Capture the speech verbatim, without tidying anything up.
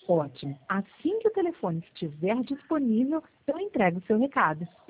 Ótimo. Assim que o telefone estiver disponível, eu entrego o seu recado.